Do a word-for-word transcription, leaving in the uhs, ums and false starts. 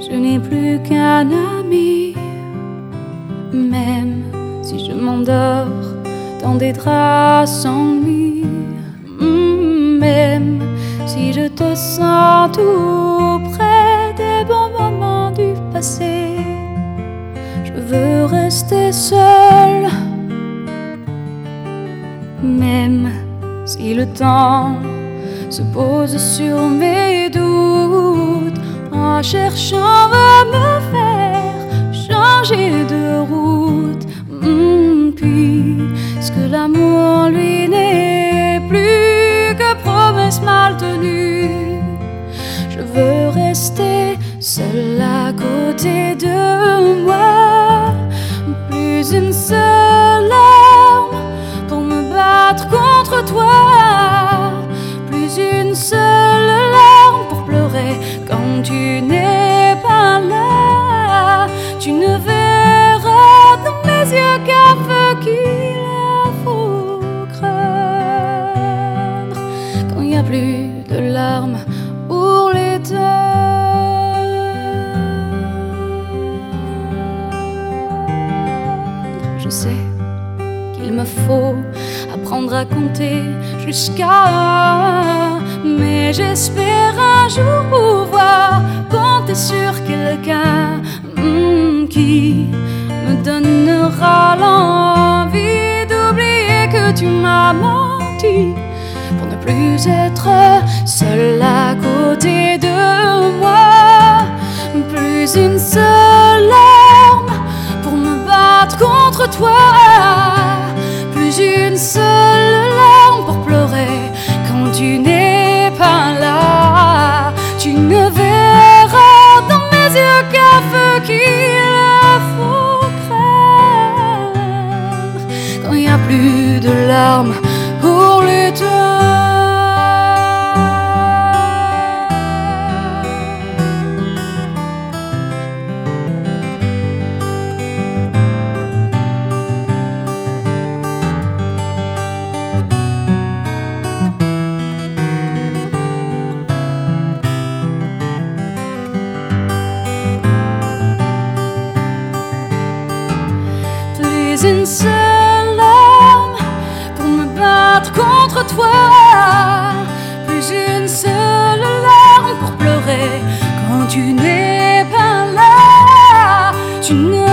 je n'ai plus qu'un ami. Même si je m'endors dans des draps sans nuit, même si je te sens tout près des bons moments du passé, je veux rester seule. Même si le temps se pose sur mes doutes en cherchant à me faire changer de route, mmh, puisque l'amour lui n'est plus que promesse mal tenue, je veux rester seule à côté de moi. Plus une seule larme pour me battre contre toi, plus une seule larme pour pleurer quand tu n'es pas là. Tu ne verras dans mes yeux qu'un feu qu'il faut craindre quand il n'y a plus de larmes pour l'éteindre. Je sais qu'il me faut apprendre à compter jusqu'à un, mais j'espère un jour pouvoir compter sur quelqu'un mm, qui me donnera l'envie d'oublier que tu m'as menti, pour ne plus être seule à côté de moi. Plus une seule larme pour me battre contre toi, plus une seule larme pour pleurer quand tu n'es pas là. Tu ne verras dans mes yeux qu'un feu qu'il faut craindre quand il n'y a plus de larmes pour l'éteindre. Une seule larme pour me battre contre toi, plus une seule larme pour pleurer quand tu n'es pas là. Tu ne